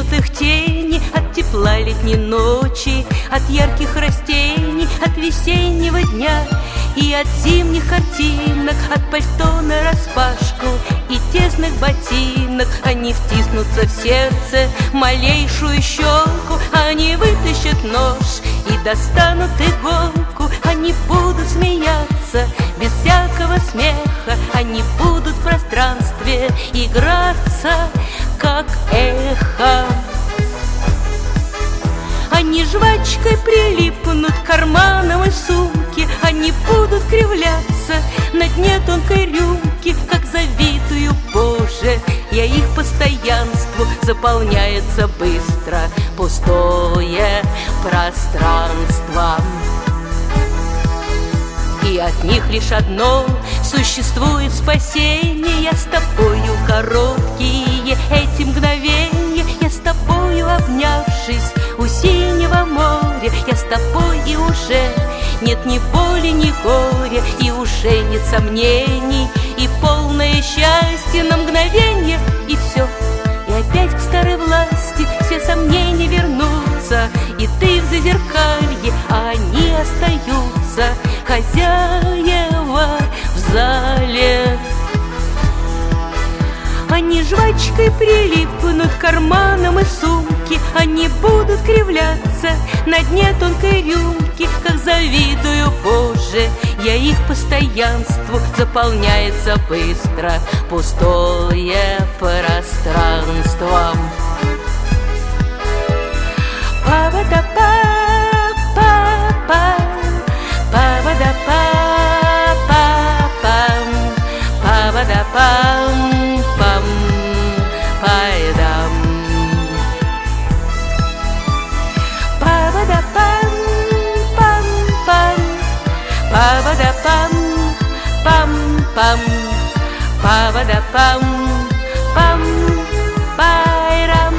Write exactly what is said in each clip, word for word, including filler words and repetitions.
Исчезнут их тени от тепла летней ночи, от ярких растений, от весеннего дня и от зимних картинок, от пальто нараспашку и тесных ботинок. Они втиснутся в сердце малейшую щелку, они вытащат нож и достанут иголку. Они будут смеяться без всякого смеха, они будут в пространстве играться, как эхо. Они жвачкой прилипнут к карманам и сумке, они будут кривляться на дне тонкой рюмки, как завидую, Боже, я их постоянству. Заполняется быстро пустое пространство, и от них лишь одно существует спасение. Я с тобою короткие эти мгновенья, я с тобою обнявшись у синего моря, я с тобой, и уже нет ни боли, ни горя, и уже нет сомнений, и полное счастье на мгновенье, и все. И опять к старой власти все сомнения вернутся, и ты в зазеркалье, а они остаются хозяева в зале. Они жвачкой прилипнут к карманам и сумке, они будут кривляться на дне тонкой рюмки, как завидую, Боже, я их постоянству. Заполняется быстро пустое пространство. Па-ба-да-па-па-па, па-ба-да-па-па-пам, па-ба-да-пам. Пам, па-ба-да-пам, пам, пайрам.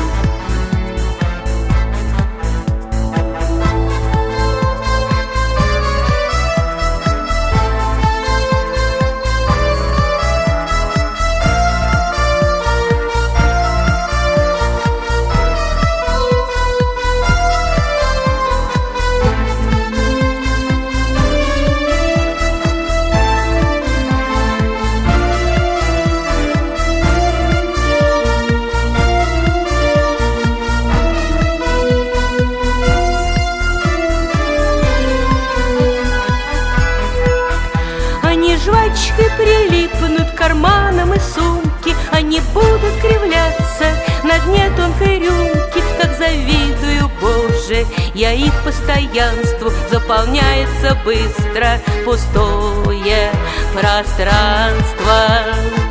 Жвачкой прилипнут к карманам и сумке, они будут кривляться на дне тонкой рюмки, как завидую, Боже, я их постоянству. Заполняется быстро пустое пространство.